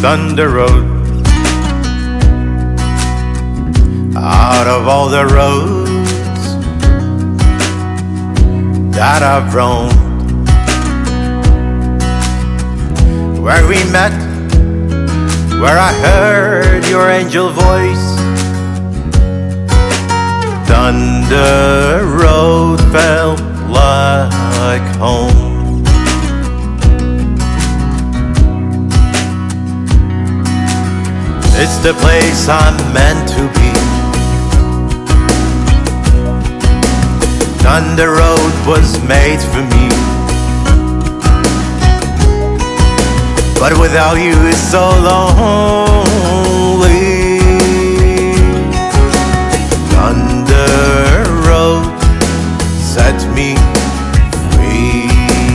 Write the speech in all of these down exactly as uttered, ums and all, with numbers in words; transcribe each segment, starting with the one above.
Thunder Road. Out of all the roads that I've roamed, where we met, where I heard your angel voice, Thunder Road felt like home. It's the place I'm meant to be. Thunder Road was made for me, but without you it's so lonely. Thunder Road set me free.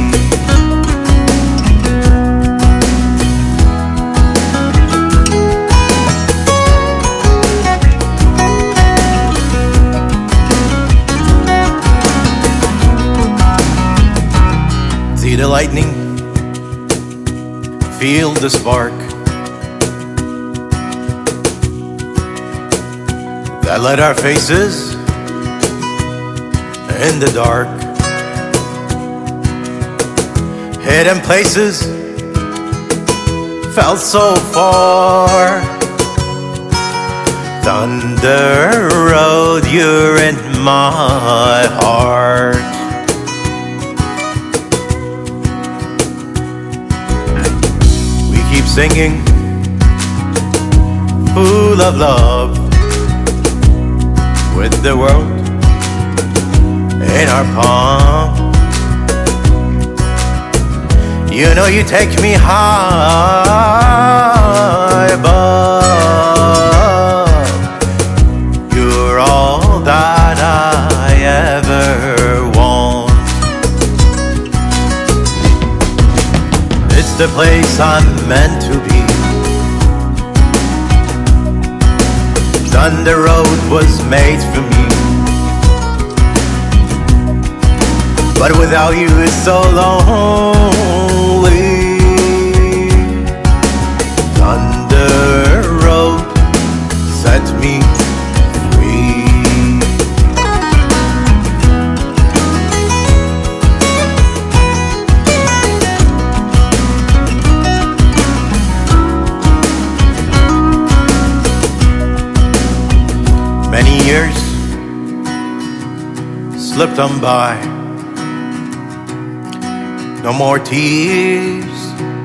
See the lightning, feel the spark that lit our faces in the dark. Hidden places felt so far. Thunder Road, you're in my heart. Keep singing, full of love, with the world in our palm. You know you take me high above. You're all that I ever want. It's the place I'm meant to be. Thunder Road was made for me, but without you it's so lonely. Thunder Road set me free. Many years slipped on by, no more tears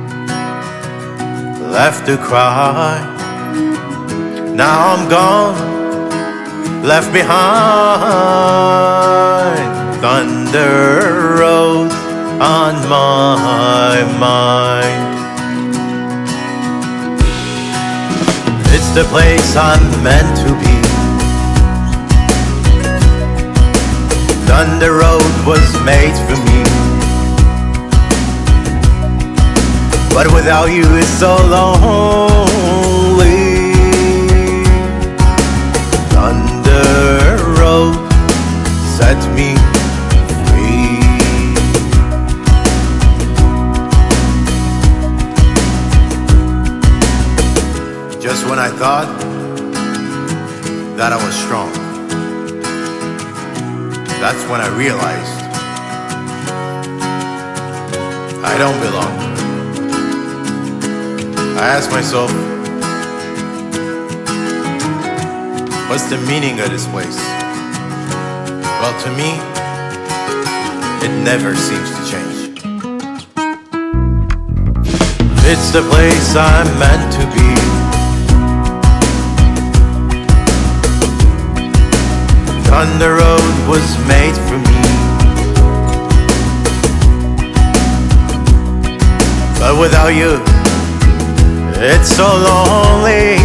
left to cry. Now I'm gone, left behind. Thunder Road on my mind. It's the place I'm meant to be. Thunder Road was made for me, but without you it's so lonely. Thunder Road set me free. Just when I thought that I was strong, that's when I realized I don't belong. I asked myself, what's the meaning of this place? Well, to me, it never seems to change. It's the place I'm meant to be. Thunder Road was made for me, but without you it's so lonely.